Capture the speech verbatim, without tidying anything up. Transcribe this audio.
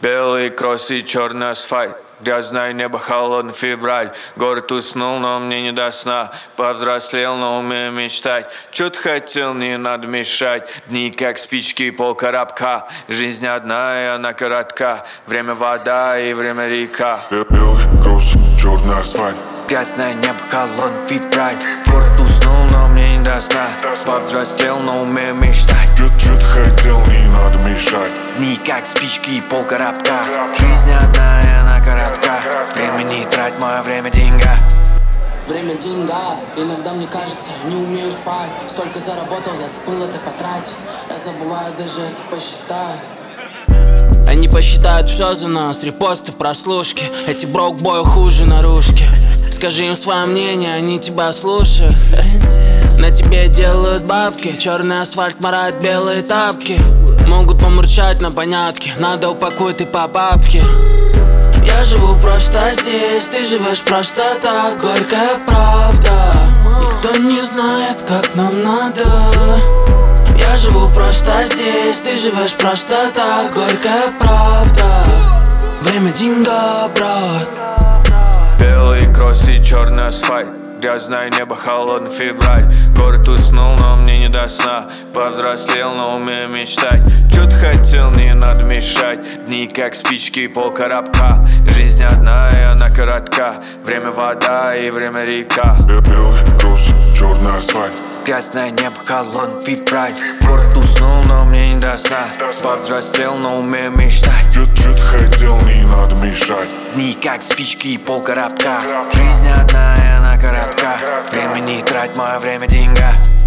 Белый кросс и черный асфальт, грязное небо, холодный февраль. Город уснул, но мне не до сна. Повзрослел, но умею мечтать. Чё ты хотел, не надо мешать. Дни как спички, полкоробка. Жизнь одна, и она коротка. Время вода и время река. Белый кросс, черный асфальт, грязное небо, холодный февраль. Город уснул, но мне не до сна. Повзрослел, но умею мечтать. Чё, чё ты хотел, не надо мешать. Дни как спички и полкоробка. Жизнь одна, и она коротка. Время не трать, мое время деньга. Время деньга, иногда мне кажется, не умею спать. Столько заработал, я забыл это потратить. Я забываю даже это посчитать. Они посчитают все за нас, репосты, прослушки. Эти брок-бою хуже наружки. Скажи им свое мнение, они тебя слушают. На тебе делают бабки, черный асфальт марает белые тапки. Могут помурчать на понятки, надо упакуй ты по бабке. Я живу просто здесь, ты живешь просто так. Горькая правда, никто не знает, как нам надо. Я живу просто здесь, ты живешь просто так. Горькая правда, время деньга, брат. Белый кросс и черный асфальт, грязное небо, холодный февраль. Город уснул, но мне не до сна. Повзрослел, но умею мечтать. Чё ты хотел, не надо мешать. Дни как спички и полкоробка. Жизнь одна, и она коротка. Время вода и время река. Белый кросс, черный асфальт, грязное небо, холодный февраль. Город уснул, но мне не до сна. Повзрослел, но умею мечтать. Чё, чё ты хотел, не надо мешать. Дни как спички и полкоробка. Жизнь одна, и она коротка. Время не трать, мое время деньга.